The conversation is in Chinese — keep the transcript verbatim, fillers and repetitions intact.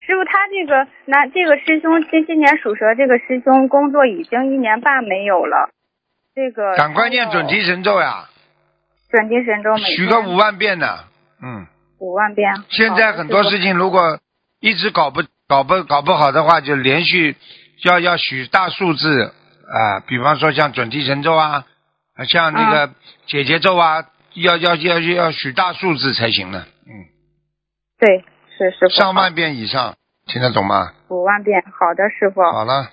师傅，他这个那这个师兄今今年属蛇，这个师兄工作已经一年半没有了，这个赶快念准提神咒呀！ 准提神咒每天许个五万遍呢，嗯。 五万遍。 现在很多事情如果一直搞不搞不搞不好的话，就连续要要许大数字啊，比方说像准提神咒啊，像那个解结咒啊，嗯、要要要要许大数字才行呢。嗯， 对，是师傅。 上万遍以上，听得懂吗？ 五万遍，好的，师傅。 好了。